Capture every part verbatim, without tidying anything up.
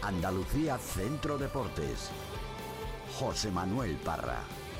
Andalucía Centro Deportes. José Manuel Parra.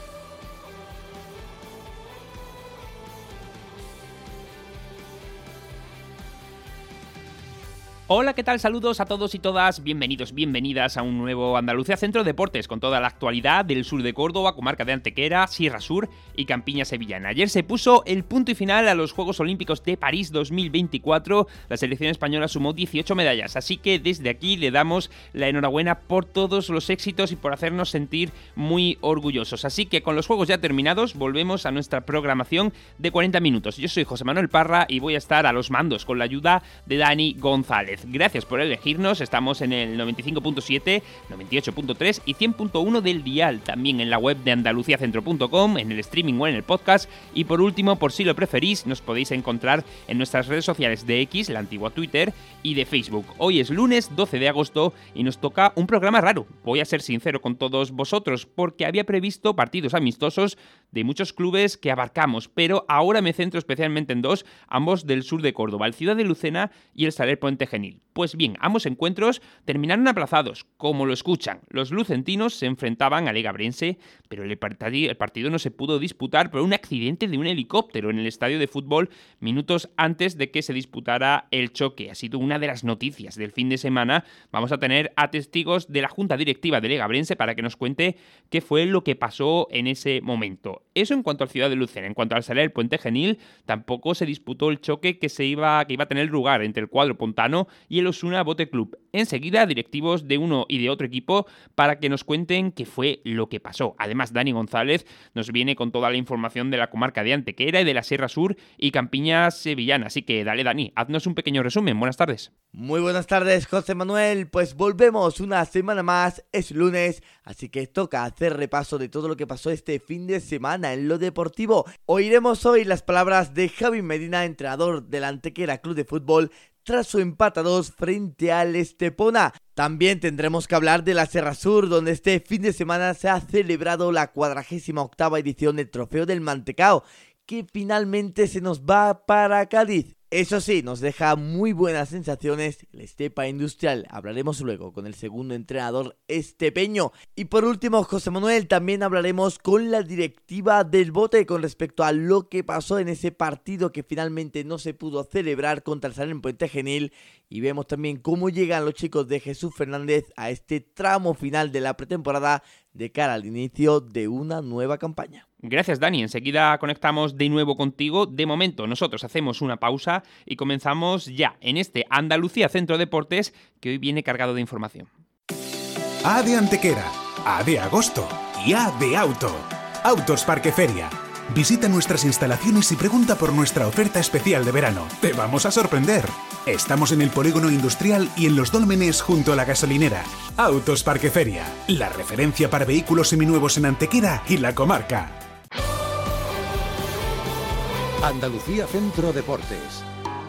Hola, ¿qué tal? Saludos a todos y todas, bienvenidos, bienvenidas a un nuevo Andalucía Centro Deportes con toda la actualidad del sur de Córdoba, comarca de Antequera, Sierra Sur y Campiña Sevillana. Ayer se puso el punto y final a los Juegos Olímpicos de París dos mil veinticuatro, la selección española sumó dieciocho medallas, así que desde aquí le damos la enhorabuena por todos los éxitos y por hacernos sentir muy orgullosos. Así que con los Juegos ya terminados, volvemos a nuestra programación de cuarenta minutos. Yo soy José Manuel Parra y voy a estar a los mandos con la ayuda de Dani González. Gracias por elegirnos, estamos en el noventa y cinco punto siete, noventa y ocho punto tres y cien punto uno del dial, también en la web de andaluciacentro punto com, en el streaming o en el podcast, y por último, por si lo preferís, nos podéis encontrar en nuestras redes sociales de X, la antigua Twitter, y de Facebook. Hoy es lunes doce de agosto y nos toca un programa raro, voy a ser sincero con todos vosotros, porque había previsto partidos amistosos de muchos clubes que abarcamos, pero ahora me centro especialmente en dos, ambos del sur de Córdoba, el Ciudad de Lucena y el Saler Puente Genil. Pues bien, ambos encuentros terminaron aplazados, como lo escuchan. Los lucentinos se enfrentaban al Egabrense, pero el partido no se pudo disputar por un accidente de un helicóptero en el estadio de fútbol minutos antes de que se disputara el choque. Ha sido una de las noticias del fin de semana. Vamos a tener a testigos de la junta directiva del Egabrense para que nos cuente qué fue lo que pasó en ese momento. Eso en cuanto al Ciudad de Lucena. En cuanto al Saler Puente Genil, tampoco se disputó el choque que se iba, que iba a tener lugar entre el cuadro pontano y el Osuna Bote Club. Enseguida, directivos de uno y de otro equipo para que nos cuenten qué fue lo que pasó. Además, Dani González nos viene con toda la información de la comarca de Antequera y de la Sierra Sur y Campiña Sevillana. Así que dale, Dani, haznos un pequeño resumen. Buenas tardes. Muy buenas tardes, José Manuel. Pues volvemos una semana más, es lunes, así que toca hacer repaso de todo lo que pasó este fin de semana en lo deportivo. Oiremos hoy las palabras de Javi Medina, entrenador del Antequera Club de Fútbol, tras su empate a dos frente al Estepona. También tendremos que hablar de la Sierra Sur, donde este fin de semana se ha celebrado la cuadragésima octava edición del Trofeo del Mantecao, que finalmente se nos va para Cádiz. Eso sí, nos deja muy buenas sensaciones el Estepa Industrial. Hablaremos luego con el segundo entrenador estepeño. Y por último, José Manuel, también hablaremos con la directiva del Bote con respecto a lo que pasó en ese partido que finalmente no se pudo celebrar contra el Saler Puente Genil. Y vemos también cómo llegan los chicos de Jesús Fernández a este tramo final de la pretemporada de cara al inicio de una nueva campaña. Gracias, Dani. Enseguida conectamos de nuevo contigo. De momento, nosotros hacemos una pausa y comenzamos ya en este Andalucía Centro Deportes que hoy viene cargado de información. A de Antequera, A de Agosto y A de Auto. Autos Parque Feria. Visita nuestras instalaciones y pregunta por nuestra oferta especial de verano. Te vamos a sorprender. Estamos en el polígono industrial y en Los Dólmenes junto a la gasolinera. Autos Parque Feria, la referencia para vehículos seminuevos en Antequera y la comarca. Andalucía Centro Deportes.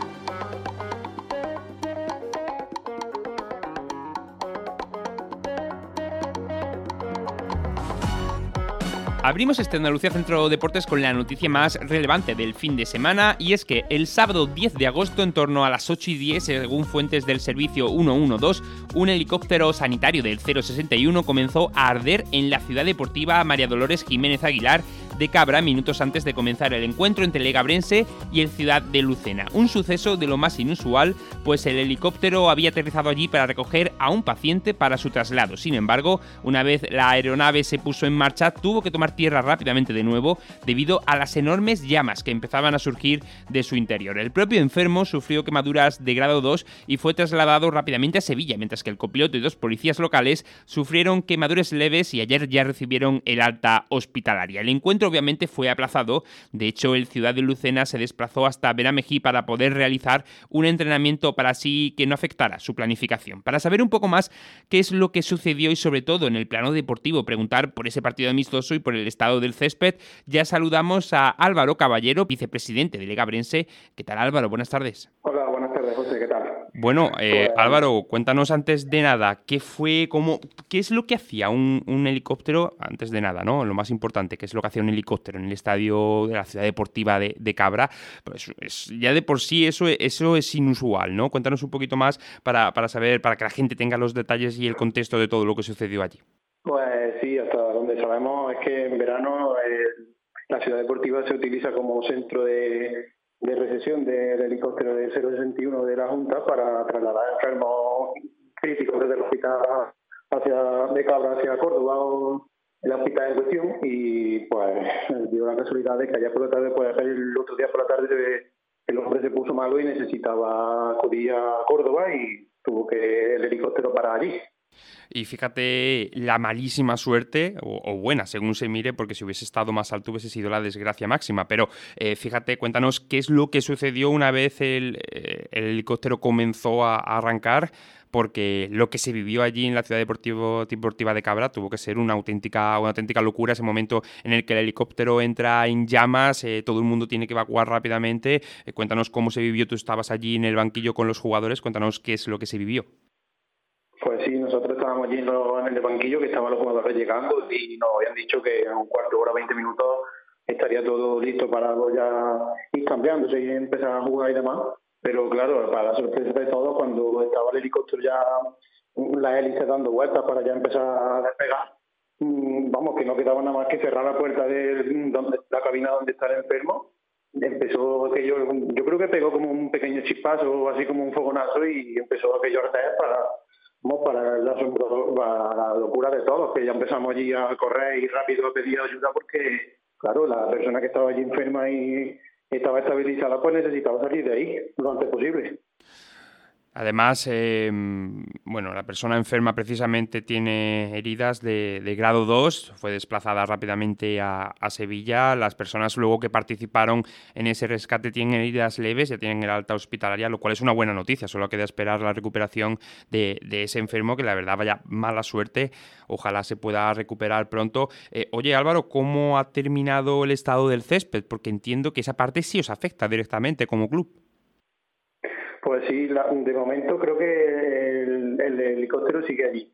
Abrimos este Andalucía Centro Deportes con la noticia más relevante del fin de semana, y es que el sábado diez de agosto, en torno a las ocho y diez, según fuentes del servicio ciento doce, un helicóptero sanitario del cero sesenta y uno comenzó a arder en la ciudad deportiva María Dolores Jiménez Aguilar de Cabra minutos antes de comenzar el encuentro entre el Egabrense y el Ciudad de Lucena. Un suceso de lo más inusual, pues el helicóptero había aterrizado allí para recoger a un paciente para su traslado. Sin embargo, una vez la aeronave se puso en marcha, tuvo que tomar tierra rápidamente de nuevo debido a las enormes llamas que empezaban a surgir de su interior. El propio enfermo sufrió quemaduras de grado dos y fue trasladado rápidamente a Sevilla, mientras que el copiloto y dos policías locales sufrieron quemaduras leves y ayer ya recibieron el alta hospitalaria. El encuentro obviamente fue aplazado. De hecho, el Ciudad de Lucena se desplazó hasta Benamejí para poder realizar un entrenamiento para así que no afectara su planificación. Para saber un poco más qué es lo que sucedió y sobre todo en el plano deportivo, preguntar por ese partido amistoso y por el estado del césped, ya saludamos a Álvaro Caballero, vicepresidente del Egabrense. ¿Qué tal, Álvaro? Buenas tardes. Hola, buenas tardes, José. ¿Qué tal? Bueno, eh, Álvaro, cuéntanos antes de nada, ¿qué fue, cómo, qué es lo que hacía un, un helicóptero, antes de nada, ¿no? Lo más importante, ¿qué es lo que hacía un helicóptero en el estadio de la Ciudad Deportiva de, de Cabra, pues es, ya de por sí eso, eso es inusual, ¿no? Cuéntanos un poquito más para, para saber, para que la gente tenga los detalles y el contexto de todo lo que sucedió allí. Pues sí, hasta donde sabemos es que en verano eh, la Ciudad Deportiva se utiliza como centro de, de recepción del helicóptero del cero sesenta y uno de la Junta para trasladar enfermos críticos desde el hospital hacia, de Cabra hacia Córdoba o el hospital en cuestión. Y pues dio la casualidad de que allá por la tarde, pues el otro día por la tarde el hombre se puso malo y necesitaba acudir a Córdoba y tuvo que el helicóptero parar allí. Y fíjate la malísima suerte, o, o buena, según se mire, porque si hubiese estado más alto hubiese sido la desgracia máxima. Pero eh, fíjate, cuéntanos qué es lo que sucedió una vez el, eh, el helicóptero comenzó a, a arrancar, porque lo que se vivió allí en la Ciudad Deportivo, Deportiva de Cabra tuvo que ser una auténtica, una auténtica locura. Ese momento en el que el helicóptero entra en llamas, eh, todo el mundo tiene que evacuar rápidamente. Eh, cuéntanos cómo se vivió, tú estabas allí en el banquillo con los jugadores, cuéntanos qué es lo que se vivió. Pues sí, nosotros estábamos allí en, lo, en el banquillo, que estaban los jugadores llegando y nos habían dicho que en un cuarto de hora, veinte minutos, estaría todo listo para ya ir cambiándose y empezar a jugar y demás. Pero claro, para la sorpresa de todos, cuando estaba el helicóptero ya, la hélice dando vueltas para ya empezar a despegar, vamos, que no quedaba nada más que cerrar la puerta de donde, la cabina donde está el enfermo. Empezó aquello, yo creo que pegó como un pequeño chispazo, así como un fogonazo, y empezó aquello a arder para... Para la, para la locura de todos, que ya empezamos allí a correr y rápido a pedir ayuda porque, claro, la persona que estaba allí enferma y estaba estabilizada, pues necesitaba salir de ahí lo antes posible. Además, eh, bueno, la persona enferma precisamente tiene heridas de, de grado dos, fue desplazada rápidamente a, a Sevilla. Las personas luego que participaron en ese rescate tienen heridas leves, ya tienen el alta hospitalaria, lo cual es una buena noticia. Solo queda esperar la recuperación de, de ese enfermo, que la verdad vaya mala suerte. Ojalá se pueda recuperar pronto. Eh, oye, Álvaro, ¿cómo ha terminado el estado del césped? Porque entiendo que esa parte sí os afecta directamente como club. Pues sí, la, de momento creo que el, el helicóptero sigue allí.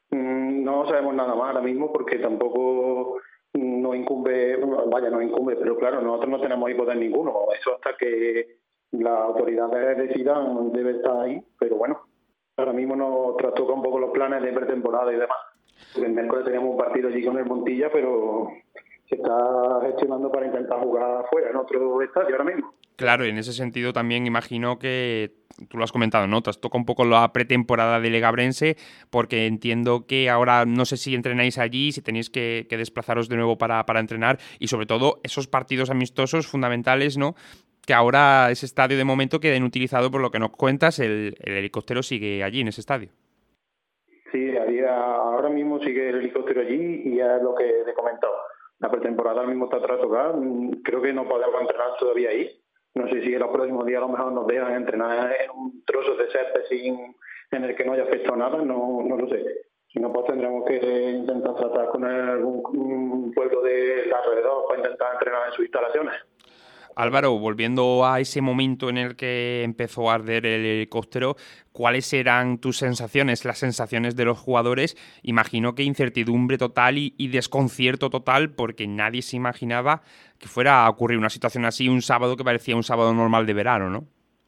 No sabemos nada más ahora mismo porque tampoco nos incumbe, vaya, nos incumbe, pero claro, nosotros no tenemos ahí poder ninguno. Eso hasta que las autoridades decidan debe estar ahí, pero bueno, ahora mismo nos trastoca un poco los planes de pretemporada y demás. El miércoles teníamos un partido allí con el Montilla, pero se está gestionando para intentar jugar afuera, en otro estadio ahora mismo. Claro, y en ese sentido también imagino que, tú lo has comentado, ¿no? Trastoca un poco la pretemporada de Legabrense, porque entiendo que ahora no sé si entrenáis allí, si tenéis que, que desplazaros de nuevo para, para entrenar, y sobre todo esos partidos amistosos fundamentales, ¿no? Que ahora ese estadio de momento queda inutilizado, por lo que nos cuentas, el, el helicóptero sigue allí en ese estadio. Sí, a día, ahora mismo sigue el helicóptero allí y ya es lo que te he comentado. La pretemporada ahora mismo está trastocada, creo que no podemos entrenar todavía ahí. No sé si en los próximos días a lo mejor nos dejan entrenar en un trozo de césped sin, en el que no haya afectado nada, no, no lo sé. Si no, pues tendremos que intentar tratar con algún pueblo de alrededor para intentar entrenar en sus instalaciones. Álvaro, volviendo a ese momento en el que empezó a arder el helicóptero, ¿cuáles eran tus sensaciones, las sensaciones de los jugadores? Imagino que incertidumbre total y, y desconcierto total, porque nadie se imaginaba que fuera a ocurrir una situación así un sábado que parecía un sábado normal de verano, ¿no?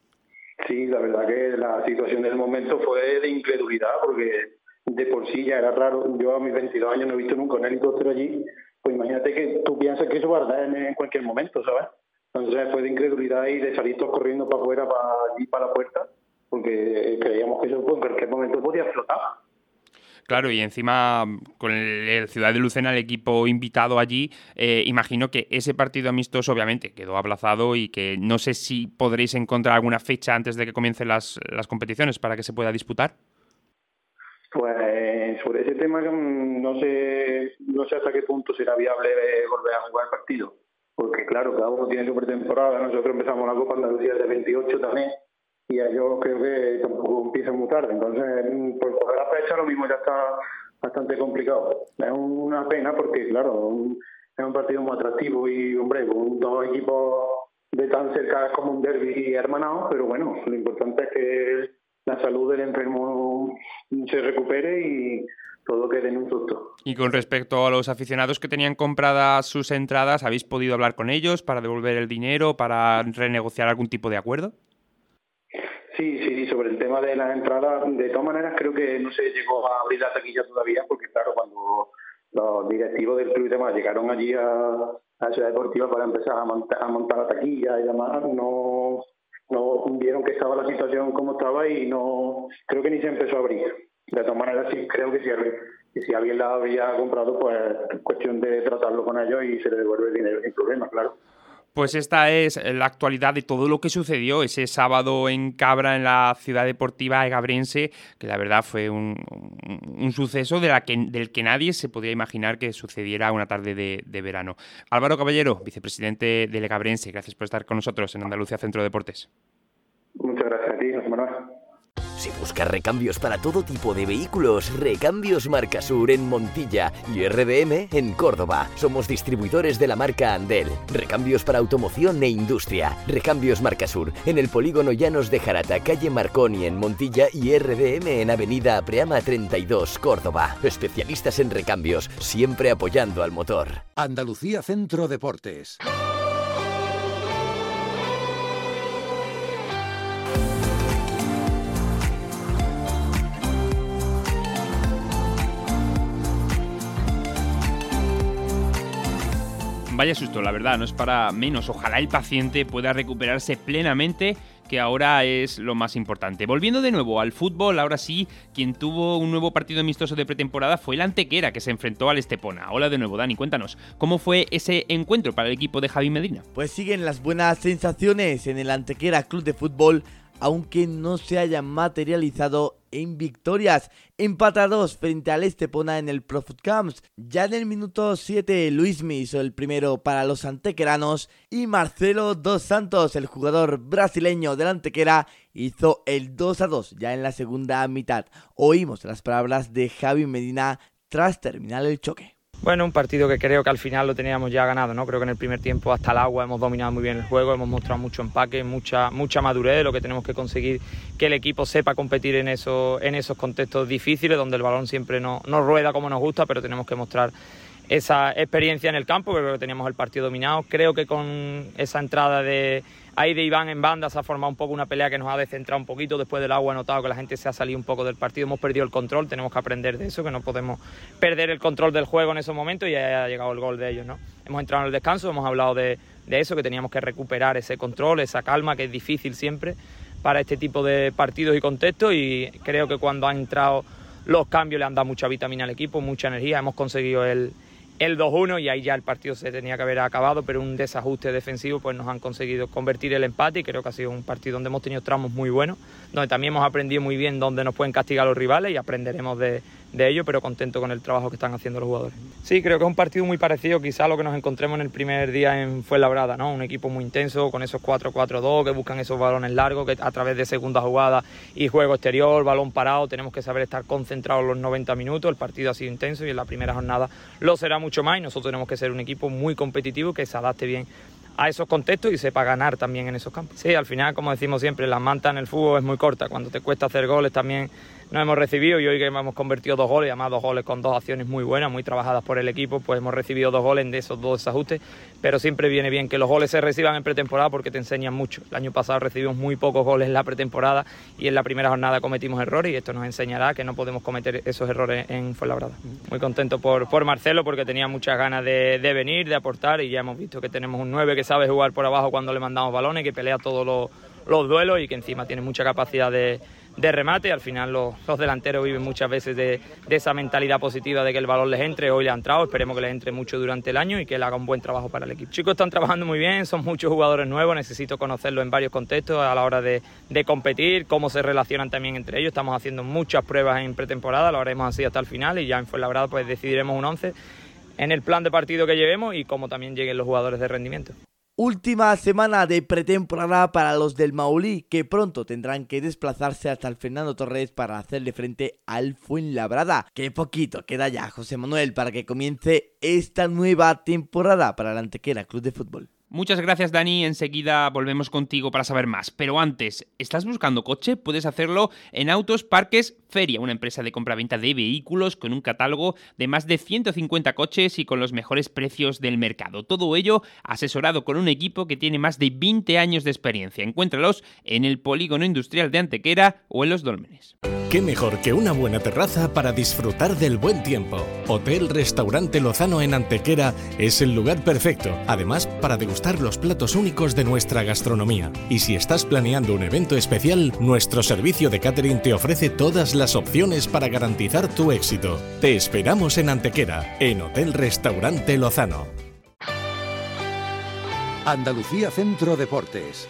Sí, la verdad que la situación del momento fue de incredulidad, porque de por sí ya era raro. Yo a mis veintidós años no he visto nunca un helicóptero allí, pues imagínate que tú piensas que eso va a arder en cualquier momento, ¿sabes? Entonces fue de incredulidad y de salir todos corriendo para afuera, para allí, para la puerta, porque creíamos que eso en cualquier momento podía explotar. Claro, y encima con el, el Ciudad de Lucena, el equipo invitado allí, eh, imagino que ese partido amistoso obviamente quedó aplazado y que no sé si podréis encontrar alguna fecha antes de que comiencen las, las competiciones para que se pueda disputar. Pues sobre ese tema no sé, no sé hasta qué punto será viable volver a jugar el partido. Porque claro, cada uno tiene su pretemporada, nosotros empezamos la Copa Andalucía de veintiocho también, y yo creo que tampoco empieza muy tarde, entonces por coger la fecha lo mismo ya está bastante complicado. Es una pena porque claro, es un partido muy atractivo y hombre, con dos equipos de tan cerca como un derbi hermanado, pero bueno, lo importante es que la salud del enfermo se recupere y todo quede en un susto. Y con respecto a los aficionados que tenían compradas sus entradas, ¿habéis podido hablar con ellos para devolver el dinero, para renegociar algún tipo de acuerdo? Sí, sí, sobre el tema de las entradas, de todas maneras creo que no se llegó a abrir la taquilla todavía, porque claro, cuando los directivos del club y demás llegaron allí a, a la Ciudad Deportiva para empezar a montar, a montar la taquilla y demás, no, no vieron que estaba la situación como estaba y no creo que ni se empezó a abrir. De todas maneras, sí creo que si, que si alguien la había comprado, pues es cuestión de tratarlo con ellos y se le devuelve el dinero sin problema, claro. Pues esta es la actualidad de todo lo que sucedió ese sábado en Cabra, en la ciudad deportiva egabrense, que la verdad fue un, un, un suceso de la que, del que nadie se podía imaginar que sucediera una tarde de, de verano. Álvaro Caballero, vicepresidente del Egabrense, gracias por estar con nosotros en Andalucía Centro Deportes. Muchas gracias a ti, José Manuel. Si buscas recambios para todo tipo de vehículos, Recambios Marcasur en Montilla y R B M en Córdoba. Somos distribuidores de la marca Andel. Recambios para automoción e industria. Recambios Marcasur en el polígono Llanos de Jarata, calle Marconi en Montilla y R B M en avenida Apreama treinta y dos, Córdoba. Especialistas en recambios, siempre apoyando al motor. Andalucía Centro Deportes. Vaya susto, la verdad, no es para menos. Ojalá el paciente pueda recuperarse plenamente, que ahora es lo más importante. Volviendo de nuevo al fútbol, ahora sí, quien tuvo un nuevo partido amistoso de pretemporada fue el Antequera, que se enfrentó al Estepona. Hola de nuevo, Dani, cuéntanos, ¿cómo fue ese encuentro para el equipo de Javi Medina? Pues siguen las buenas sensaciones en el Antequera Club de Fútbol, aunque no se hayan materializado en victorias. Empata dos frente al Estepona en el Pro Food Camps. Ya en el minuto siete, Luismi hizo el primero para los antequeranos y Marcelo Dos Santos, el jugador brasileño del Antequera, hizo el dos a dos ya en la segunda mitad. Oímos las palabras de Javi Medina tras terminar el choque. Bueno, un partido que creo que al final lo teníamos ya ganado, ¿no? Creo que en el primer tiempo hasta el agua hemos dominado muy bien el juego, hemos mostrado mucho empaque, mucha mucha madurez de lo que tenemos que conseguir, que el equipo sepa competir en, eso, en esos contextos difíciles, donde el balón siempre no, no rueda como nos gusta, pero tenemos que mostrar esa experiencia en el campo, porque creo que teníamos el partido dominado. Creo que con esa entrada de ahí de Iván en banda se ha formado un poco una pelea que nos ha descentrado un poquito. Después del agua he notado que la gente se ha salido un poco del partido, hemos perdido el control, tenemos que aprender de eso, que no podemos perder el control del juego en esos momentos, y ha llegado el gol de ellos, ¿no? Hemos entrado en el descanso, hemos hablado de, de eso, que teníamos que recuperar ese control, esa calma, que es difícil siempre para este tipo de partidos y contextos, y creo que cuando han entrado los cambios le han dado mucha vitamina al equipo, mucha energía. Hemos conseguido el el dos uno y ahí ya el partido se tenía que haber acabado, pero un desajuste defensivo pues nos han conseguido convertir el empate, y creo que ha sido un partido donde hemos tenido tramos muy buenos, donde también hemos aprendido muy bien dónde nos pueden castigar los rivales, y aprenderemos de, de ello, pero contento con el trabajo que están haciendo los jugadores. Sí, creo que es un partido muy parecido quizá a lo que nos encontremos en el primer día en Fuenlabrada, ¿no? Un equipo muy intenso, con esos cuatro cuatro dos, que buscan esos balones largos, que a través de segunda jugada y juego exterior, balón parado, tenemos que saber estar concentrados los noventa minutos. El partido ha sido intenso y en la primera jornada lo será mucho más, y nosotros tenemos que ser un equipo muy competitivo que se adapte bien a esos contextos y sepa ganar también en esos campos. Sí, al final, como decimos siempre, la manta en el fútbol es muy corta. Cuando te cuesta hacer goles también nos hemos recibido, y hoy que hemos convertido dos goles, además dos goles con dos acciones muy buenas, muy trabajadas por el equipo, pues hemos recibido dos goles de esos dos desajustes, pero siempre viene bien que los goles se reciban en pretemporada porque te enseñan mucho. El año pasado recibimos muy pocos goles en la pretemporada y en la primera jornada cometimos errores, y esto nos enseñará que no podemos cometer esos errores en Fuenlabrada. Muy contento por, por Marcelo, porque tenía muchas ganas de, de venir, de aportar, y ya hemos visto que tenemos un nueve que sabe jugar por abajo cuando le mandamos balones, que pelea todos los, los duelos y que encima tiene mucha capacidad de de remate. Al final los, los delanteros viven muchas veces de, de esa mentalidad positiva de que el balón les entre. Hoy le ha entrado, esperemos que les entre mucho durante el año y que él haga un buen trabajo para el equipo. Los chicos están trabajando muy bien, son muchos jugadores nuevos, necesito conocerlos en varios contextos a la hora de, de competir, cómo se relacionan también entre ellos. Estamos haciendo muchas pruebas en pretemporada, lo haremos así hasta el final, y ya en Fuenlabrada pues decidiremos un once en el plan de partido que llevemos y cómo también lleguen los jugadores de rendimiento. Última semana de pretemporada para los del Maulí, que pronto tendrán que desplazarse hasta el Fernando Torres para hacerle frente al Fuenlabrada. Qué poquito queda ya, José Manuel, para que comience esta nueva temporada para el Antequera Club de Fútbol. Muchas gracias, Dani. Enseguida volvemos contigo para saber más. Pero antes, ¿estás buscando coche? Puedes hacerlo en Autos Parques Feria, una empresa de compra-venta de vehículos con un catálogo de más de ciento cincuenta coches y con los mejores precios del mercado. Todo ello asesorado con un equipo que tiene más de veinte años de experiencia. Encuéntralos en el Polígono Industrial de Antequera o en Los Dólmenes. ¿Qué mejor que una buena terraza para disfrutar del buen tiempo? Hotel Restaurante Lozano en Antequera es el lugar perfecto. Además, para degustar los platos únicos de nuestra gastronomía. Y si estás planeando un evento especial, nuestro servicio de catering te ofrece todas las opciones para garantizar tu éxito. Te esperamos en Antequera, en Hotel Restaurante Lozano. Andalucía Centro Deportes.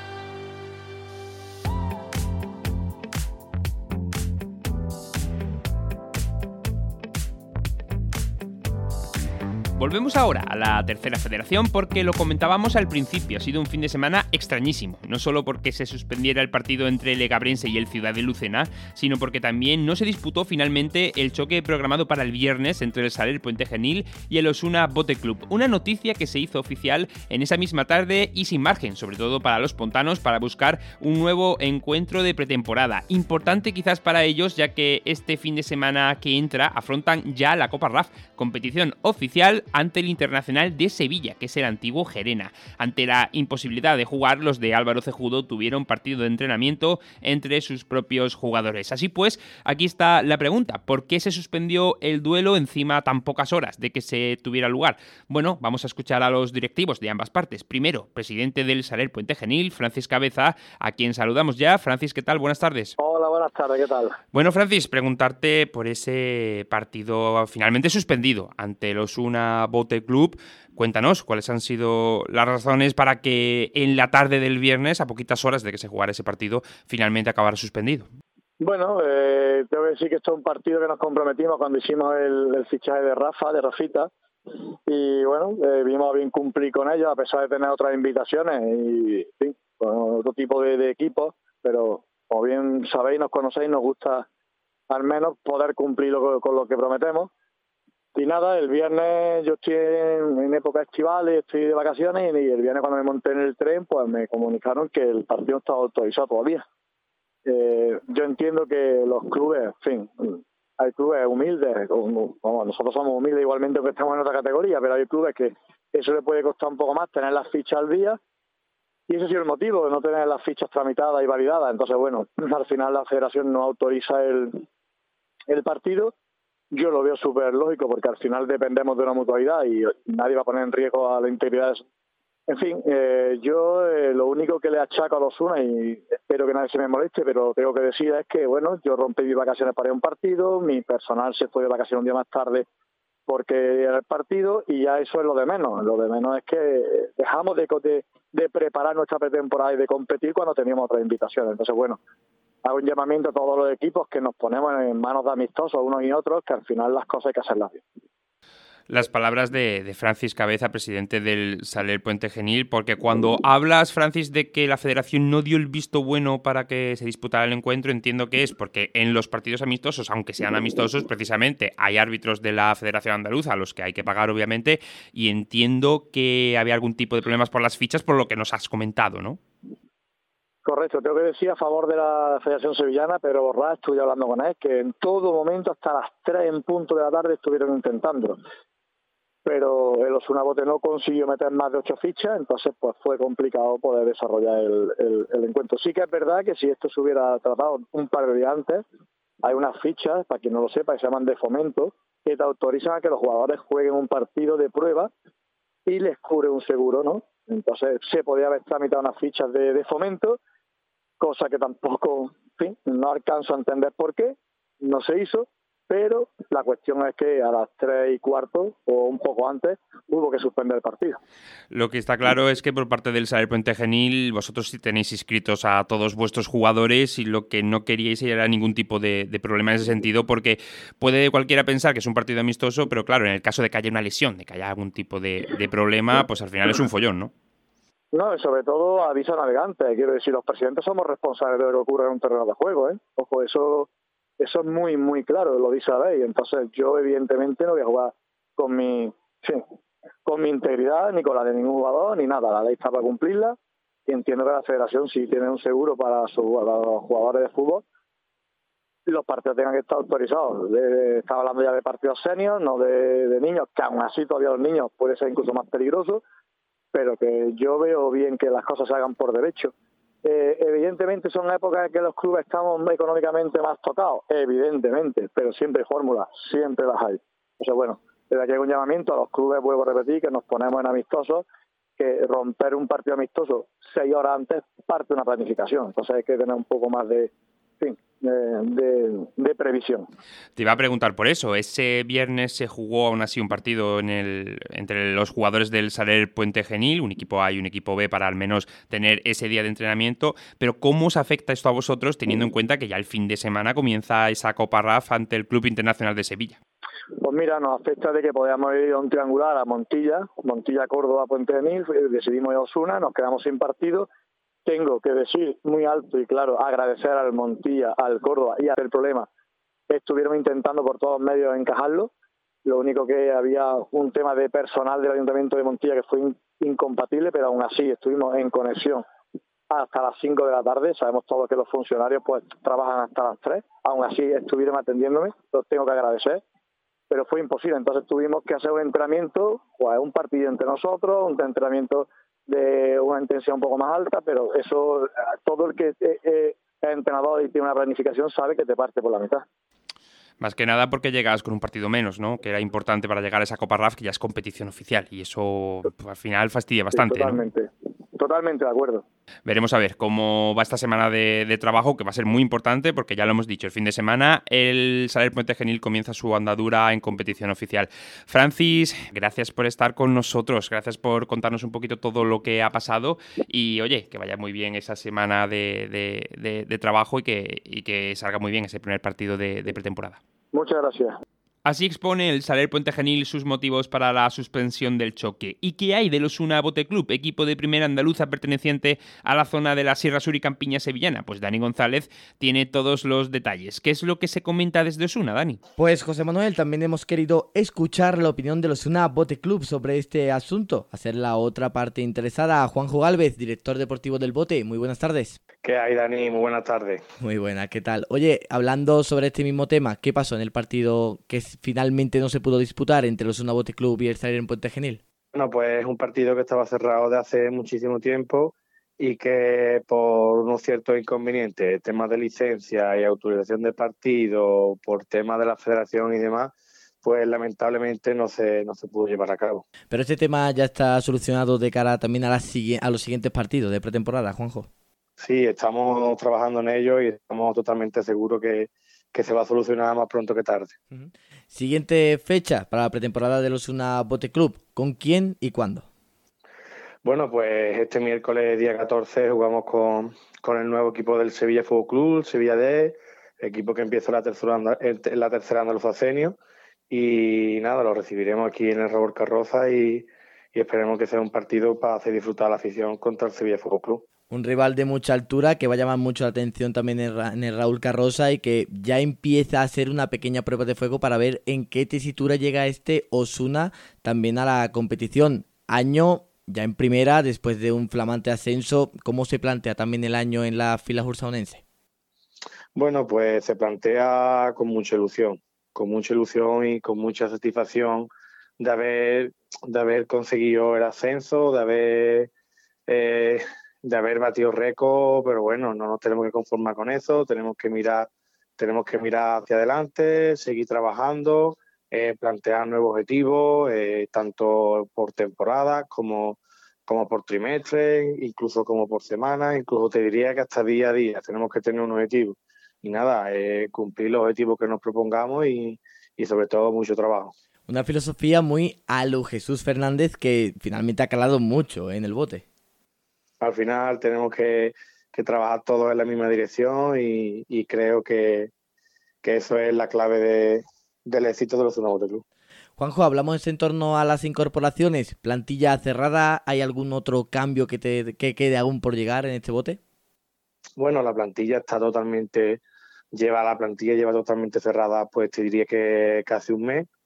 Volvemos ahora a la tercera federación porque lo comentábamos al principio, ha sido un fin de semana extrañísimo, no solo porque se suspendiera el partido entre el Legabrense y el Ciudad de Lucena, sino porque también no se disputó finalmente el choque programado para el viernes entre el Saler Puente Genil y el Osuna Bote Club, una noticia que se hizo oficial en esa misma tarde y sin margen, sobre todo para los pontanos, para buscar un nuevo encuentro de pretemporada, importante quizás para ellos ya que este fin de semana que entra afrontan ya la Copa R A F, competición oficial ante el Internacional de Sevilla, que es el antiguo Gerena. Ante la imposibilidad de jugar, los de Álvaro Cejudo tuvieron partido de entrenamiento entre sus propios jugadores. Así pues, aquí está la pregunta: ¿por qué se suspendió el duelo encima tan pocas horas de que se tuviera lugar? Bueno, vamos a escuchar a los directivos de ambas partes. Primero, presidente del Saler Puente Genil, Francis Cabeza, a quien saludamos ya. Francis, ¿qué tal? Buenas tardes. Hola, buenas tardes, ¿qué tal? Bueno, Francis, preguntarte por ese partido finalmente suspendido ante el Osuna Bote Club. Cuéntanos cuáles han sido las razones para que en la tarde del viernes, a poquitas horas de que se jugara ese partido, finalmente acabara suspendido. Bueno, eh, tengo que decir que esto es un partido que nos comprometimos cuando hicimos el, el fichaje de Rafa, de Rafita, y bueno, eh, vimos bien cumplir con ellos a pesar de tener otras invitaciones y sí, con otro tipo de, de equipos, pero como bien sabéis, nos conocéis, nos gusta al menos poder cumplir lo, con lo que prometemos. Y nada, el viernes yo estoy en, en época estival, estoy de vacaciones, y el viernes cuando me monté en el tren, pues me comunicaron que el partido no estaba autorizado todavía. Eh, yo entiendo que los clubes, en fin, hay clubes humildes, como, como nosotros somos humildes igualmente porque estamos en otra categoría, pero hay clubes que eso le puede costar un poco más tener las fichas al día, y ese ha sido el motivo de no tener las fichas tramitadas y validadas. Entonces, bueno, al final la federación no autoriza el, el partido. Yo lo veo súper lógico porque al final dependemos de una mutualidad y nadie va a poner en riesgo a la integridad de eso. En fin, eh, yo eh, lo único que le achaco a los Osuna, y espero que nadie se me moleste, pero tengo que decir es que, bueno, yo rompí mis vacaciones para ir a un partido, mi personal se fue de vacaciones un día más tarde porque era el partido, y ya eso es lo de menos. Lo de menos es que dejamos de, de, de preparar nuestra pretemporada y de competir cuando teníamos otras invitaciones. Entonces, bueno, hago un llamamiento a todos los equipos que nos ponemos en manos de amistosos unos y otros, que al final las cosas hay que hacerlas bien. Las palabras de, de Francis Cabeza, presidente del Saler Puente Genil, porque cuando hablas, Francis, de que la federación no dio el visto bueno para que se disputara el encuentro, entiendo que es porque en los partidos amistosos, aunque sean amistosos, precisamente hay árbitros de la Federación Andaluza a los que hay que pagar, obviamente, y entiendo que había algún tipo de problemas por las fichas, por lo que nos has comentado, ¿no? Correcto, tengo que decir a favor de la Federación Sevillana, pero Borrás, estuve hablando con él, que en todo momento, hasta las tres en punto de la tarde, estuvieron intentándolo. Pero el Osuna Bote no consiguió meter más de ocho fichas, entonces pues fue complicado poder desarrollar el, el, el encuentro. Sí que es verdad que si esto se hubiera tratado un par de días antes, hay unas fichas, para quien no lo sepa, que se llaman de fomento, que te autorizan a que los jugadores jueguen un partido de prueba y les cubre un seguro, ¿no? Entonces se podía haber tramitado unas fichas de, de fomento, cosa que tampoco, en fin, no alcanzo a entender por qué, no se hizo, pero la cuestión es que a las tres y cuarto, o un poco antes, hubo que suspender el partido. Lo que está claro es que por parte del Saler Puente Genil, vosotros sí tenéis inscritos a todos vuestros jugadores y lo que no queríais era ningún tipo de, de problema en ese sentido, porque puede cualquiera pensar que es un partido amistoso, pero claro, en el caso de que haya una lesión, de que haya algún tipo de, de problema, pues al final es un follón, ¿no? No, y sobre todo aviso navegante. Quiero decir, los presidentes somos responsables de lo que ocurre en un terreno de juego, ¿eh? Ojo, eso... Eso es muy, muy claro, lo dice la ley. Entonces yo, evidentemente, no voy a jugar con mi... Sí, con mi integridad, ni con la de ningún jugador, ni nada. La ley está para cumplirla y entiendo que la federación sí tiene un seguro para, su, para los jugadores de fútbol. Los partidos tengan que estar autorizados. De, de, estaba hablando ya de partidos seniors, no de, de niños, que aún así todavía los niños puede ser incluso más peligroso, pero que yo veo bien que las cosas se hagan por derecho. Eh, evidentemente son épocas en que los clubes estamos económicamente más tocados, evidentemente, pero siempre hay fórmulas, siempre las hay. O sea, bueno, desde aquí hay un llamamiento a los clubes, vuelvo a repetir, que nos ponemos en amistosos, que romper un partido amistoso seis horas antes parte de una planificación, entonces hay que tener un poco más de, en fin, de, de, de previsión. Te iba a preguntar por eso. Ese viernes se jugó aún así un partido en el, entre los jugadores del Saler Puente Genil, un equipo A y un equipo B, para al menos tener ese día de entrenamiento, pero ¿cómo os afecta esto a vosotros teniendo en cuenta que ya el fin de semana comienza esa Copa R A F ante el Club Internacional de Sevilla? Pues mira, nos afecta de que podíamos ir a un triangular a Montilla, Montilla, Córdoba, Puente Genil, decidimos ir a Osuna, nos quedamos sin partido. Tengo que decir muy alto y claro, agradecer al Montilla, al Córdoba y al problema. Estuvieron intentando por todos medios encajarlo. Lo único que había un tema de personal del Ayuntamiento de Montilla que fue in- incompatible, pero aún así estuvimos en conexión hasta las cinco de la tarde. Sabemos todos que los funcionarios pues trabajan hasta las tres. Aún así estuvieron atendiéndome, los tengo que agradecer. Pero fue imposible, entonces tuvimos que hacer un entrenamiento, pues un partido entre nosotros, un entrenamiento de una intensidad un poco más alta, pero eso, todo el que eh, eh, es entrenador y tiene una planificación sabe que te parte por la mitad. Más que nada porque llegas con un partido menos, ¿no? Que era importante para llegar a esa Copa R A F, que ya es competición oficial, y eso pues, al final fastidia bastante, sí, totalmente, ¿no? Totalmente de acuerdo. Veremos a ver cómo va esta semana de, de trabajo, que va a ser muy importante, porque ya lo hemos dicho, el fin de semana el Saler Puente Genil comienza su andadura en competición oficial. Francis, gracias por estar con nosotros, gracias por contarnos un poquito todo lo que ha pasado y, oye, que vaya muy bien esa semana de, de, de, de trabajo y que, y que salga muy bien ese primer partido de, de pretemporada. Muchas gracias. Así expone el Saler Puente Genil sus motivos para la suspensión del choque. ¿Y qué hay del Osuna Bote Club, equipo de primera andaluza perteneciente a la zona de la Sierra Sur y Campiña sevillana? Pues Dani González tiene todos los detalles. ¿Qué es lo que se comenta desde Osuna, Dani? Pues José Manuel, también hemos querido escuchar la opinión del Osuna Bote Club sobre este asunto. Hacer la otra parte interesada a Juanjo Gálvez, director deportivo del Bote. Muy buenas tardes. ¿Qué hay, Dani? Muy buenas tardes. Muy buena, ¿qué tal? Oye, hablando sobre este mismo tema, ¿qué pasó en el partido que finalmente no se pudo disputar entre el Osuna Bote Club y el Saler en Puente Genil? Bueno, pues es un partido que estaba cerrado de hace muchísimo tiempo y que por unos ciertos inconvenientes, temas de licencia y autorización de partido, por temas de la federación y demás, pues lamentablemente no se, no se pudo llevar a cabo. Pero este tema ya está solucionado de cara también a, la, a los siguientes partidos de pretemporada, Juanjo. Sí, estamos trabajando en ello y estamos totalmente seguros que, que se va a solucionar más pronto que tarde. Uh-huh. Siguiente fecha para la pretemporada del Osuna Bote Club. ¿Con quién y cuándo? Bueno, pues este miércoles día catorce jugamos con, con el nuevo equipo del Sevilla Fútbol Club, Sevilla D, equipo que empieza la tercera, la tercera Andaluza Senior. Y nada, lo recibiremos aquí en el Raúl Carroza y, y esperemos que sea un partido para hacer disfrutar a la afición contra el Sevilla Fútbol Club. Un rival de mucha altura que va a llamar mucho la atención también en el Raúl Carroza y que ya empieza a hacer una pequeña prueba de fuego para ver en qué tesitura llega este Osuna también a la competición. Año ya en primera, después de un flamante ascenso, ¿cómo se plantea también el año en la fila ursaonense? Bueno, pues se plantea con mucha ilusión, con mucha ilusión y con mucha satisfacción de haber, de haber conseguido el ascenso, de haber... Eh, de haber batido récord, pero bueno, no nos tenemos que conformar con eso, tenemos que mirar, tenemos que mirar hacia adelante, seguir trabajando, eh, plantear nuevos objetivos, eh, tanto por temporada como, como por trimestre, incluso como por semana, incluso te diría que hasta día a día tenemos que tener un objetivo. Y nada, eh, cumplir los objetivos que nos propongamos y, y sobre todo mucho trabajo. Una filosofía muy a lo Jesús Fernández que finalmente ha calado mucho en el Bote. Al final tenemos que, que trabajar todos en la misma dirección y, y creo que, que eso es la clave de, del éxito de los Osuna Bote Club. Juanjo, hablamos en torno a las incorporaciones. ¿Plantilla cerrada? ¿Hay algún otro cambio que, te, que quede aún por llegar en este Bote? Bueno, la plantilla está totalmente, lleva la plantilla lleva totalmente cerrada, pues te diría que casi un mes.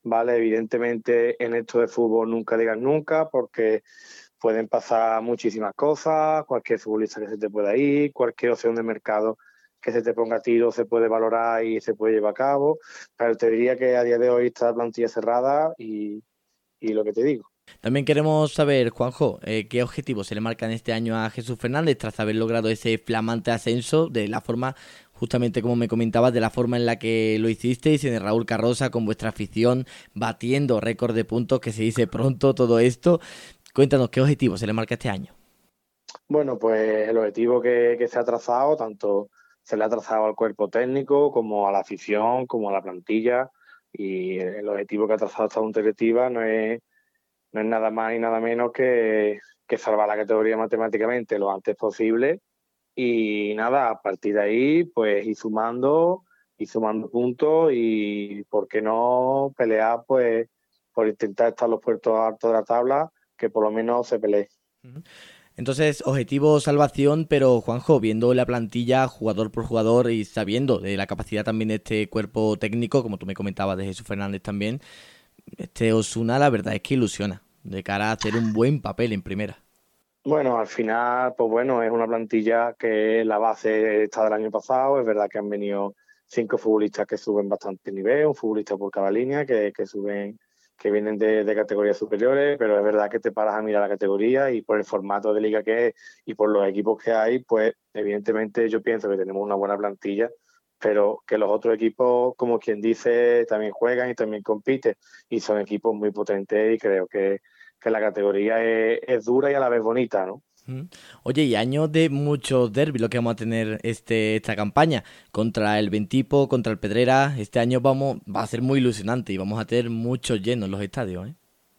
¿vale? Evidentemente en esto de fútbol nunca digas nunca, porque pueden pasar muchísimas cosas, cualquier futbolista que se te pueda ir, cualquier opción de mercado que se te ponga a tiro se puede valorar y se puede llevar a cabo, pero te diría que a día de hoy está la plantilla cerrada y, y lo que te digo. También queremos saber, Juanjo, eh, qué objetivos se le marcan este año a Jesús Fernández tras haber logrado ese flamante ascenso, de la forma, justamente como me comentabas, de la forma en la que lo hicisteis en el Raúl Carroza, con vuestra afición, batiendo récord de puntos, que se dice pronto todo esto. Cuéntanos, ¿qué objetivos se le marca este año? Bueno, pues el objetivo que, que se ha trazado, tanto se le ha trazado al cuerpo técnico como a la afición, como a la plantilla, y el objetivo que ha trazado esta junta directiva no es, no es nada más y nada menos que, que salvar la categoría matemáticamente lo antes posible, y nada, a partir de ahí pues ir sumando, ir sumando puntos y por qué no pelear pues por intentar estar en los puestos altos de la tabla, que por lo menos se pelee. Entonces, objetivo salvación, pero Juanjo, viendo la plantilla jugador por jugador y sabiendo de la capacidad también de este cuerpo técnico, como tú me comentabas de Jesús Fernández también, este Osuna la verdad es que ilusiona de cara a hacer un buen papel en primera. Bueno, al final, pues bueno, es una plantilla que la base está del año pasado. Es verdad que han venido cinco futbolistas que suben bastante nivel, un futbolista por cada línea, que, que suben, que vienen de, de categorías superiores, pero es verdad que te paras a mirar la categoría y por el formato de liga que es y por los equipos que hay, pues evidentemente yo pienso que tenemos una buena plantilla, pero que los otros equipos, como quien dice, también juegan y también compiten y son equipos muy potentes y creo que, que la categoría es, es dura y a la vez bonita, ¿no? Oye, y años de muchos derbis lo que vamos a tener este esta campaña contra el Bentipo, contra el Pedrera. Este año vamos va a ser muy ilusionante y vamos a tener muchos llenos en los estadios, ¿eh?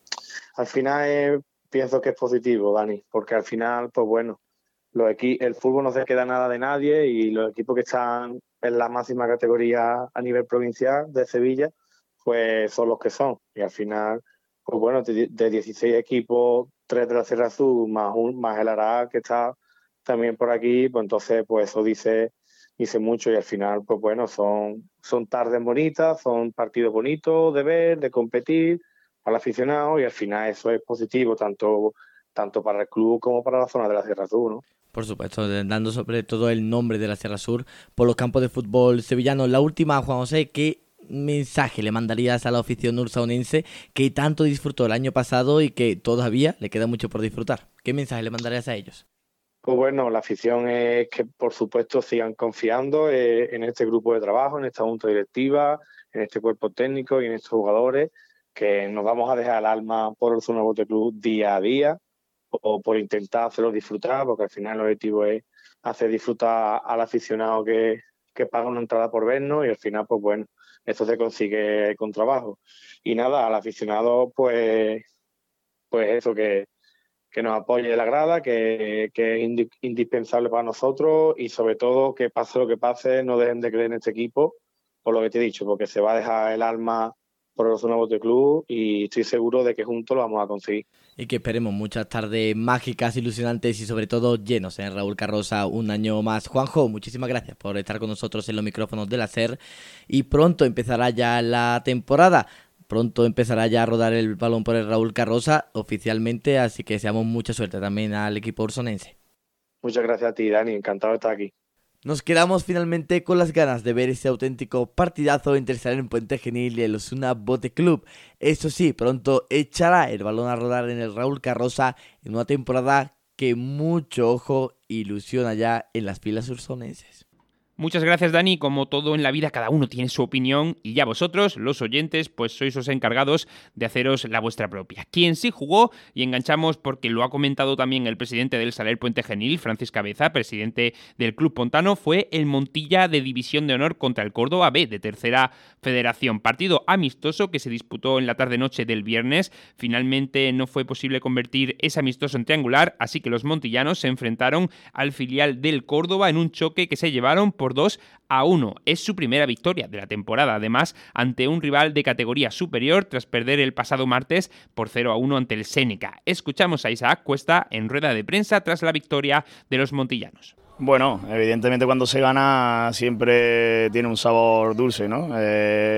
Al final eh, pienso que es positivo, Dani, porque al final, pues bueno, los equi- el fútbol no se queda nada de nadie y los equipos que están en la máxima categoría a nivel provincial de Sevilla, pues son los que son. Y al final, pues bueno, de, de dieciséis equipos, tres de la Sierra Azul, más un, más el Ará que está también por aquí, pues entonces pues eso dice, dice mucho y al final, pues bueno, son, son tardes bonitas, son partidos bonitos de ver, de competir al aficionado y al final eso es positivo tanto, tanto para el club como para la zona de la Sierra Azul, ¿no? Por supuesto, dando sobre todo el nombre de la Sierra Sur por los campos de fútbol sevillanos. La última, Juan José, ¿qué mensaje le mandarías a la afición ursaonense que tanto disfrutó el año pasado y que todavía le queda mucho por disfrutar? ¿Qué mensaje le mandarías a ellos? Pues bueno, la afición es que por supuesto sigan confiando eh, en este grupo de trabajo, en esta junta directiva, en este cuerpo técnico y en estos jugadores, que nos vamos a dejar el alma por el Osuna Bote Club día a día o por intentar hacerlos disfrutar, porque al final el objetivo es hacer disfrutar al aficionado que, que paga una entrada por vernos y al final, pues bueno, esto se consigue con trabajo. Y nada, al aficionado, pues, pues eso, que, que nos apoye de la grada, que, que es indi- indispensable para nosotros y sobre todo que pase lo que pase, no dejen de creer en este equipo, por lo que te he dicho, porque se va a dejar el alma por el Osuna Bote Club y estoy seguro de que juntos lo vamos a conseguir. Y que esperemos muchas tardes mágicas, ilusionantes y sobre todo llenos en Raúl Carroza un año más. Juanjo, muchísimas gracias por estar con nosotros en los micrófonos de la SER y pronto empezará ya la temporada. Pronto empezará ya a rodar el balón por el Raúl Carroza oficialmente, así que deseamos mucha suerte también al equipo ursonense. Muchas gracias a ti, Dani, encantado de estar aquí. Nos quedamos finalmente con las ganas de ver ese auténtico partidazo entre el Salern Puente Genil y el Osuna Bote Club. Eso sí, pronto echará el balón a rodar en el Raúl Carroza en una temporada que mucho ojo ilusiona ya en las filas ursonenses. Muchas gracias, Dani. Como todo en la vida, cada uno tiene su opinión y ya vosotros, los oyentes, pues sois los encargados de haceros la vuestra propia. Quien sí jugó, y enganchamos porque lo ha comentado también el presidente del Salern Puente Genil, Francis Cabeza, presidente del Club Pontano, fue el Montilla de División de Honor contra el Córdoba B de Tercera Federación. Partido amistoso que se disputó en la tarde-noche del viernes. Finalmente no fue posible convertir ese amistoso en triangular, así que los montillanos se enfrentaron al filial del Córdoba en un choque que se llevaron por dos a uno. Es su primera victoria de la temporada, además, ante un rival de categoría superior tras perder el pasado martes por cero a uno ante el Sénica. Escuchamos a Isaac Cuesta en rueda de prensa tras la victoria de los montillanos. Bueno, evidentemente cuando se gana siempre tiene un sabor dulce, ¿no? Eh,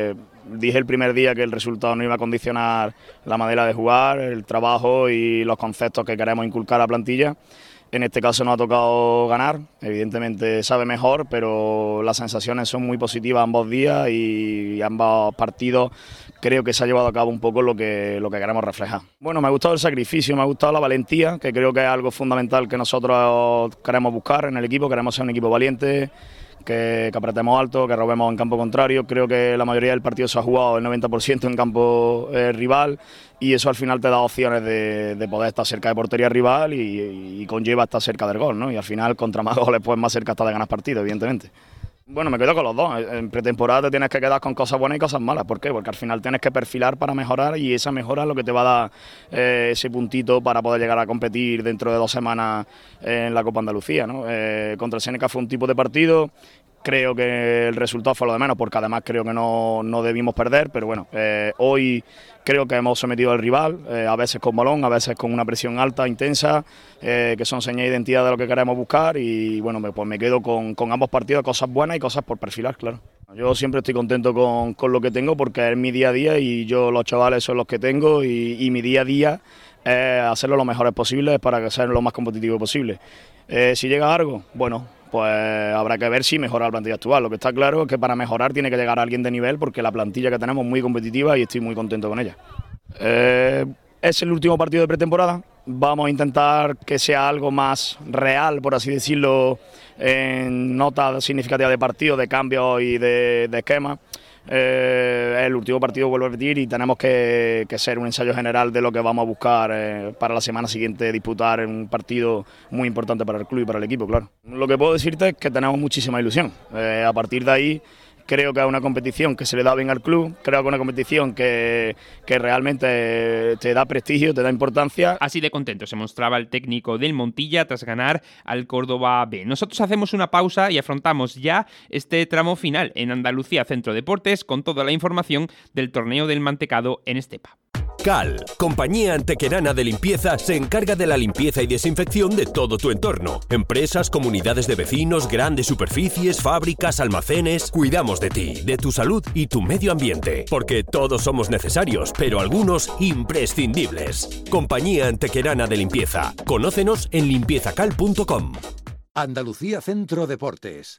dije el primer día que el resultado no iba a condicionar la manera de jugar, el trabajo y los conceptos que queremos inculcar a la plantilla. En este caso nos ha tocado ganar, evidentemente sabe mejor, pero las sensaciones son muy positivas ambos días y ambos partidos creo que se ha llevado a cabo un poco lo que, lo que queremos reflejar. Bueno, me ha gustado el sacrificio, me ha gustado la valentía, que creo que es algo fundamental que nosotros queremos buscar en el equipo, queremos ser un equipo valiente, que, que apretemos alto, que robemos en campo contrario. Creo que la mayoría del partido se ha jugado el noventa por ciento en campo eh, rival y eso al final te da opciones de, de poder estar cerca de portería rival y, y conlleva estar cerca del gol, ¿no? Y al final, contra más goles, pues más cerca está de ganar partido, evidentemente. Bueno, me quedo con los dos. En pretemporada te tienes que quedar con cosas buenas y cosas malas. ¿Por qué? Porque al final tienes que perfilar para mejorar y esa mejora es lo que te va a dar eh, ese puntito para poder llegar a competir dentro de dos semanas en la Copa Andalucía, ¿no? Eh, contra el Seneca fue un tipo de partido. Creo que el resultado fue lo de menos, porque además creo que no, no debimos perder, pero bueno, eh, hoy creo que hemos sometido al rival, eh, a veces con balón, a veces con una presión alta, intensa, eh, que son señas de identidad de lo que queremos buscar y bueno, me, pues me quedo con, con ambos partidos, cosas buenas y cosas por perfilar, claro. Yo siempre estoy contento con, con lo que tengo porque es mi día a día y yo los chavales son los que tengo y, y mi día a día es hacerlo lo mejores posible para que sea lo más competitivo posible. Eh, si llega algo, bueno, pues habrá que ver si mejora la plantilla actual. Lo que está claro es que para mejorar tiene que llegar alguien de nivel porque la plantilla que tenemos es muy competitiva y estoy muy contento con ella. Eh, es el último partido de pretemporada, vamos a intentar que sea algo más real, por así decirlo, en notas significativas de partido, de cambios y de, de esquema. Eh, el último partido, vuelvo a repetir, y tenemos que, que ser un ensayo general de lo que vamos a buscar eh, para la semana siguiente disputar en un partido muy importante para el club y para el equipo, claro. Lo que puedo decirte es que tenemos muchísima ilusión. Eh, a partir de ahí creo que es una competición que se le da bien al club, creo que es una competición que, que realmente te da prestigio, te da importancia. Así de contento se mostraba el técnico del Montilla tras ganar al Córdoba B. Nosotros hacemos una pausa y afrontamos ya este tramo final en Andalucía Centro Deportes con toda la información del torneo del Mantecado en Estepa. Cal, compañía antequerana de limpieza, se encarga de la limpieza y desinfección de todo tu entorno. Empresas, comunidades de vecinos, grandes superficies, fábricas, almacenes. Cuidamos de ti, de tu salud y tu medio ambiente. Porque todos somos necesarios, pero algunos imprescindibles. Compañía antequerana de limpieza. Conócenos en limpieza cal punto com. Andalucía Centro Deportes.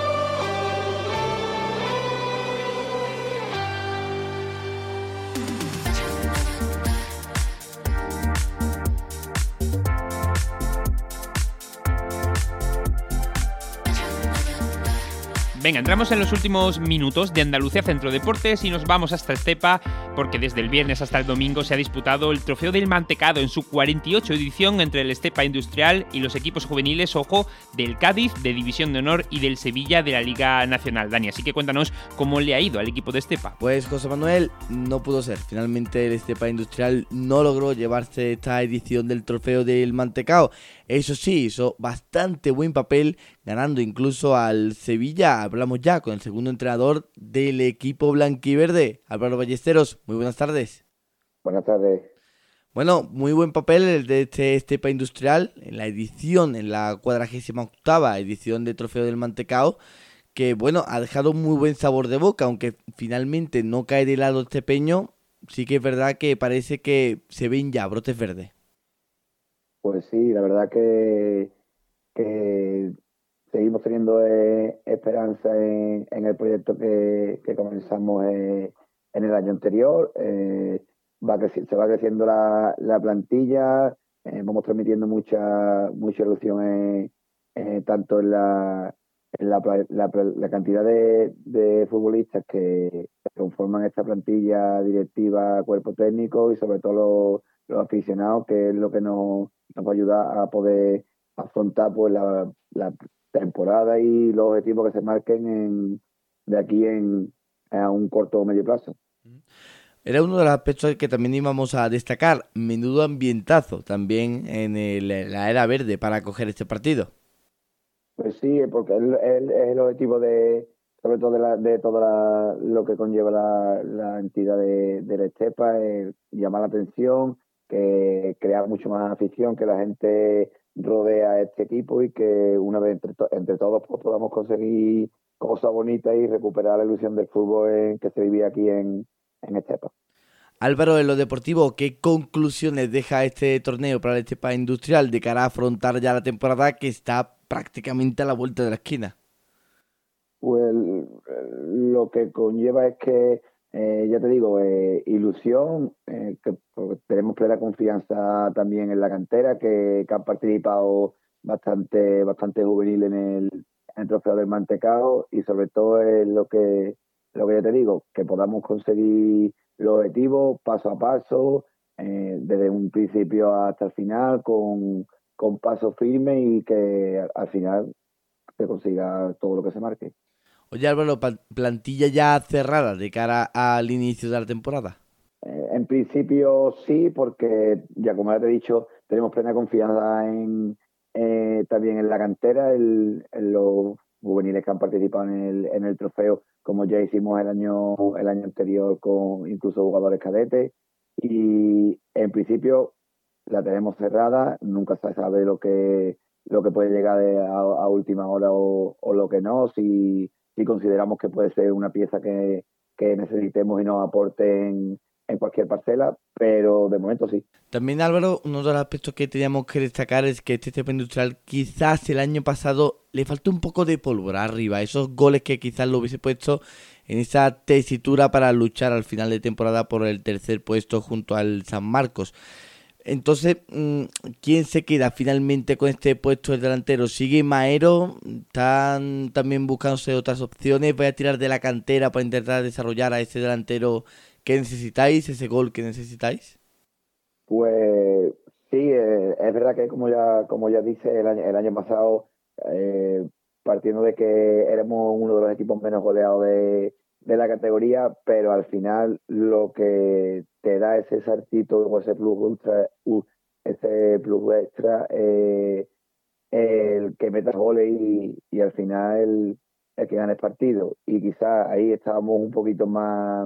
Venga, entramos en los últimos minutos de Andalucía Centro Deportes y nos vamos hasta Estepa porque desde el viernes hasta el domingo se ha disputado el Trofeo del Mantecado en su cuarenta y ocho edición entre el Estepa Industrial y los equipos juveniles, ojo, del Cádiz de División de Honor y del Sevilla de la Liga Nacional. Dani, así que cuéntanos cómo le ha ido al equipo de Estepa. Pues José Manuel, no pudo ser. Finalmente el Estepa Industrial no logró llevarse esta edición del Trofeo del Mantecao. Eso sí, hizo bastante buen papel, ganando incluso al Sevilla. Hablamos ya con el segundo entrenador del equipo blanquiverde, Álvaro Ballesteros. Muy buenas tardes. Buenas tardes. Bueno, muy buen papel el de este Estepa Industrial en la edición, en la cuadragésima octava edición de Trofeo del Mantecao, que bueno, ha dejado un muy buen sabor de boca, aunque finalmente no cae de lado estepeño. Sí que es verdad que parece que se ven ya brotes verdes. Pues sí, la verdad que, que seguimos teniendo eh, esperanza en, en el proyecto que, que comenzamos eh, en el año anterior. Eh, va creci- se va creciendo la, la plantilla, eh, vamos transmitiendo mucha mucha ilusión en, eh, tanto en la, en la, la, la cantidad de, de futbolistas que conforman esta plantilla directiva, cuerpo técnico y sobre todo los, los aficionados, que es lo que nos nos va a ayudar a poder afrontar pues la, la temporada y los objetivos que se marquen en, de aquí en, a un corto o medio plazo. Era uno de los aspectos que también íbamos a destacar. Menudo ambientazo también en el, la era verde para acoger este partido. Pues sí, porque es, es, es el objetivo de, sobre todo de, la, de todo la, lo que conlleva la, la entidad de, de la Estepa, es llamar la atención, que crear mucho más afición, que la gente rodea a este equipo y que una vez entre, to- entre todos pues, podamos conseguir cosas bonitas y recuperar la ilusión del fútbol en, que se vivía aquí en, en Estepa. Álvaro, en lo deportivo, ¿qué conclusiones deja este torneo para el Estepa Industrial de cara a afrontar ya la temporada que está prácticamente a la vuelta de la esquina? Pues lo que conlleva es que, eh, ya te digo, eh, ilusión, eh, que pues, tenemos plena confianza también en la cantera, que, que han participado bastante bastante juvenil en el, en el trofeo del Mantecao, y sobre todo es lo que, lo que ya te digo, que podamos conseguir los objetivos paso a paso, eh, desde un principio hasta el final, con, con paso firme, y que al final se consiga todo lo que se marque. Oye, Álvaro, ¿plantilla ya cerrada de cara al inicio de la temporada? Eh, en principio sí, porque ya como ya te he dicho, tenemos plena confianza en eh, también en la cantera, el, en los juveniles que han participado en el, en el trofeo, como ya hicimos el año el año anterior con incluso jugadores cadetes, y en principio la tenemos cerrada. Nunca se sabe lo que lo que puede llegar de, a, a última hora o, o lo que no, si si consideramos que puede ser una pieza que, que necesitemos y nos aporte en, en cualquier parcela, pero de momento sí. También, Álvaro, uno de los aspectos que teníamos que destacar es que este Estepa Industrial quizás el año pasado le faltó un poco de pólvora arriba, esos goles que quizás lo hubiese puesto en esa tesitura para luchar al final de temporada por el tercer puesto junto al San Marcos. Entonces, ¿quién se queda finalmente con este puesto del delantero? ¿Sigue Maero? ¿Están también buscándose otras opciones? ¿Voy a tirar de la cantera para intentar desarrollar a ese delantero que necesitáis, ese gol que necesitáis? Pues sí, eh, es verdad que como ya como ya dice, el año, el año pasado, eh, partiendo de que éramos uno de los equipos menos goleados de, de la categoría, pero al final lo que te da ese saltito o ese plus ultra, uh, ese plus extra, eh, el que metas goles y, y al final el, el que gane el partido. Y quizás ahí estábamos un poquito más,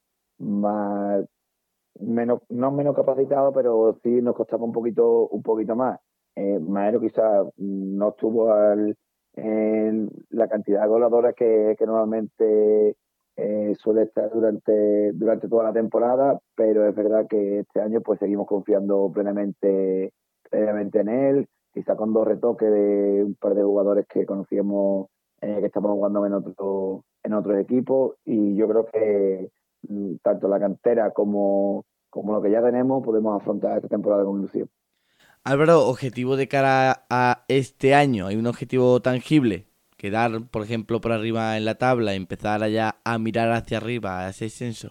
más menos, no menos capacitados, pero sí nos costaba un poquito, un poquito más. Eh, Maero quizás no estuvo al, en la cantidad de goleadores que, que normalmente Eh, suele estar durante durante toda la temporada, pero es verdad que este año pues seguimos confiando plenamente plenamente en él, quizá con dos retoques de un par de jugadores que conocíamos, eh, que estaban jugando en otro, en otros equipos, y yo creo que mm, tanto la cantera como, como lo que ya tenemos podemos afrontar esta temporada con ilusión. Álvaro, objetivo de cara a este año, ¿hay un objetivo tangible? Quedar, por ejemplo, por arriba en la tabla, empezar allá a mirar hacia arriba, a ese ascenso.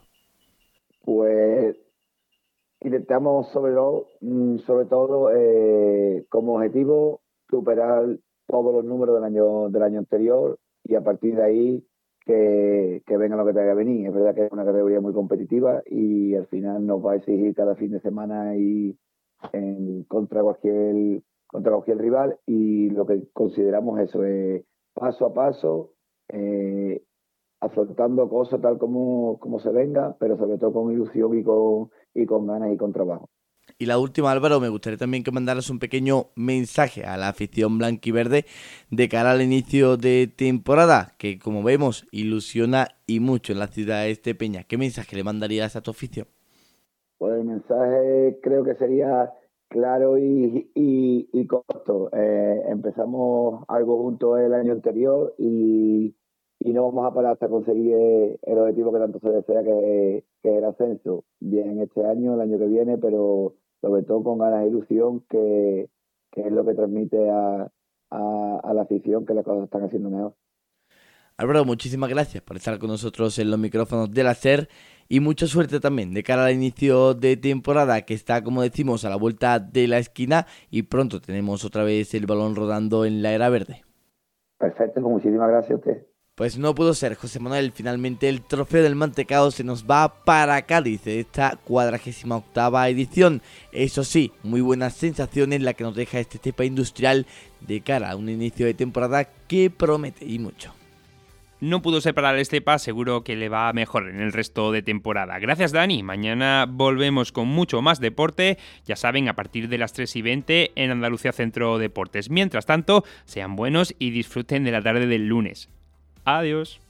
Pues intentamos sobre, lo, sobre todo eh, como objetivo superar todos los números del año del año anterior, y a partir de ahí que, que venga lo que tenga que venir. Es verdad que es una categoría muy competitiva y al final nos va a exigir cada fin de semana y en contra cualquier contra cualquier rival, y lo que consideramos eso es paso a paso, eh, afrontando cosas tal como, como se venga, pero sobre todo con ilusión y con, y con ganas y con trabajo. Y la última, Álvaro, me gustaría también que mandaras un pequeño mensaje a la afición blanquiverde de cara al inicio de temporada, que como vemos ilusiona y mucho en la ciudad estepeña. ¿Qué mensaje le mandarías a tu afición? Pues el mensaje creo que sería claro y, y, y corto. Eh, empezamos algo juntos el año anterior y, y no vamos a parar hasta conseguir el objetivo que tanto se desea, que, que es el ascenso. Bien este año, el año que viene, pero sobre todo con ganas de ilusión, que, que es lo que transmite a, a, a la afición que las cosas están haciendo mejor. Álvaro, muchísimas gracias por estar con nosotros en los micrófonos del Acer y mucha suerte también de cara al inicio de temporada, que está, como decimos, a la vuelta de la esquina, y pronto tenemos otra vez el balón rodando en la era verde. Perfecto, muchísimas gracias a usted. Pues no pudo ser, José Manuel. Finalmente el trofeo del Mantecao se nos va para Cádiz de esta cuadragésima octava edición. Eso sí, muy buenas sensaciones la que nos deja este Estepa Industrial de cara a un inicio de temporada que promete y mucho. No pudo ser para el Estepa, seguro que le va mejor en el resto de temporada. Gracias, Dani. Mañana volvemos con mucho más deporte, ya saben, a partir de las tres y veinte en Andalucía Centro Deportes. Mientras tanto, sean buenos y disfruten de la tarde del lunes. Adiós.